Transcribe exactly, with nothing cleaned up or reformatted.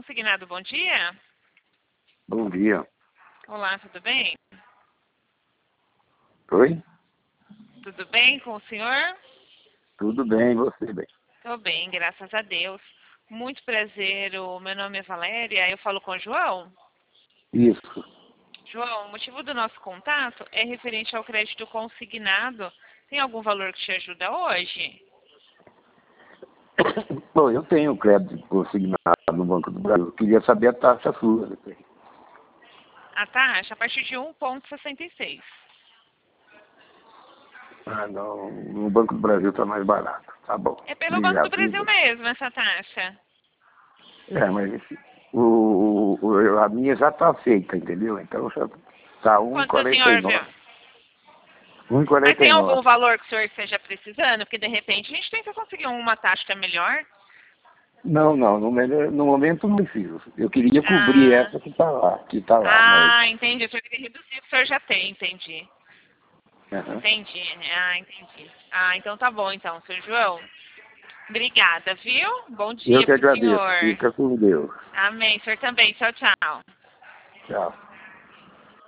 Consignado, bom dia. Bom dia. Olá, tudo bem? Oi? Tudo bem com o senhor? Tudo bem, e você, bem? Estou bem, graças a Deus. Muito prazer, o meu nome é Valéria, eu falo com o João. Isso. João, o motivo do nosso contato é referente ao crédito consignado. Tem algum valor que te ajuda hoje? Bom, eu tenho crédito consignado no Banco do Brasil. Eu queria saber a taxa sua. A taxa a partir de um vírgula sessenta e seis. Ah, não. No Banco do Brasil está mais barato. Tá bom. É pelo Banco do Obrigado. Brasil mesmo, essa taxa. É, mas esse, o, o, a minha já está feita, entendeu? Então já está Quanto o senhor viu? um vírgula quarenta e nove. Mas tem algum um vírgula quarenta e nove. valor que o senhor esteja precisando? Porque de repente a gente tenta conseguir uma taxa melhor. Não, não, no, melhor- no momento não preciso. Eu queria cobrir Ah, essa que está lá, que está lá, mas. ah, entendi. O senhor queria reduzir o que o senhor já tem, entendi. Aham. Entendi. Ah, entendi. Ah, então tá bom então, senhor João. Obrigada, viu? Bom Eu dia que pro agradeço. senhor. Fica com Deus. Amém. O senhor também. Tchau, tchau. Tchau.